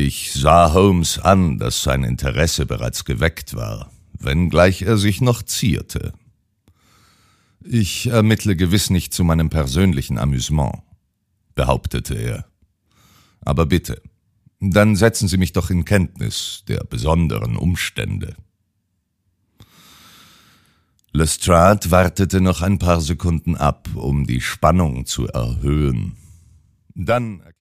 Ich sah Holmes an, dass sein Interesse bereits geweckt war, wenngleich er sich noch zierte. »Ich ermittle gewiss nicht zu meinem persönlichen Amüsement«, behauptete er. »Aber bitte, dann setzen Sie mich doch in Kenntnis der besonderen Umstände.« Lestrade wartete noch ein paar Sekunden ab, um die Spannung zu erhöhen. Dann